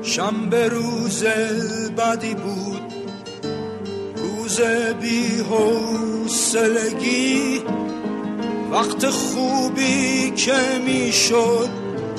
شنبه روز بدی بود، روز بی حوصلگی، وقت خوبی که میشد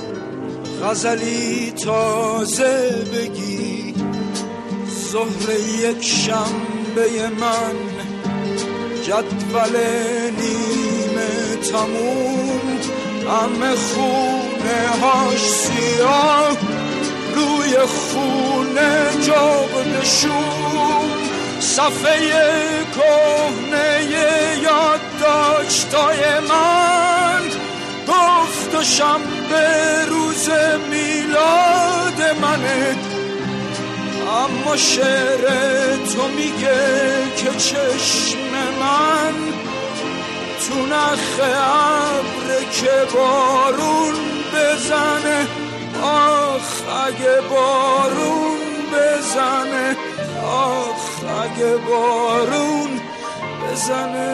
غزلی تازه بگی. ظهر یک شنبه من، جدول نیمه تموم، همه خونه هاش سیاه، روی خونه جغدشون، صفحه کهنه یادداشتای من گفت و شنبه روز میلاد منه. اما شعر تو میگه که چشم من تو نخ ابر که بارون بزنه. آخ اگه بارون بزنه، آخ اگه بارون بزنه.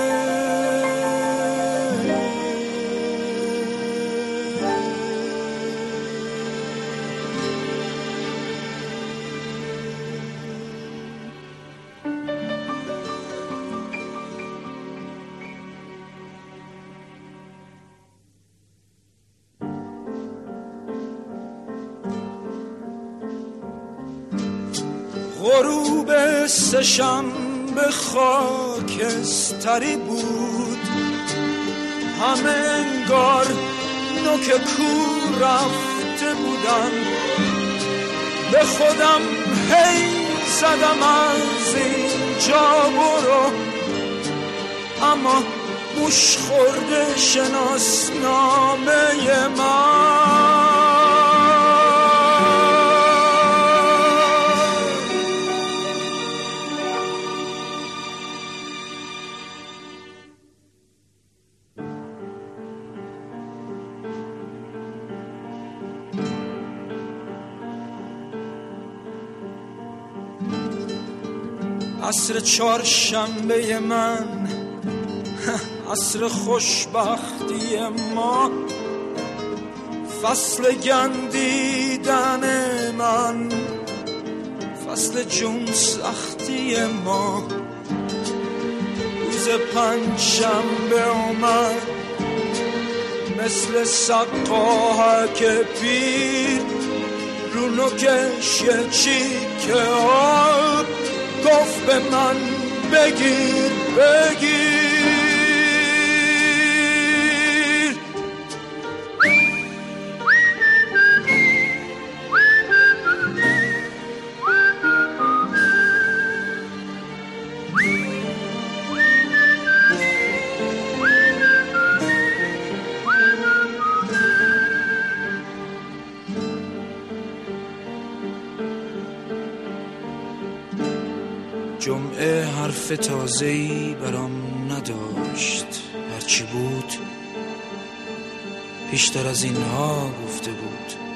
غروب سه‌شنبه خاکستری بود، همه انگار نوک کور رفته بودن. به خودم هی زدم از اینجا برو، اما موش خورده شناسنامه من. عصر چهارشنبه من، عصر خوشبختی ما، فصل گندیدن من، فصل جون سختی ما. روز پنجشنبه اومد مثل سقاهک پیر، رو نوکش یه چیکه آب گفت به من بگیر بگیر. جمعه حرف تازه‌ای برام نداشت، هرچی بود پیشتر از اینها گفته بود.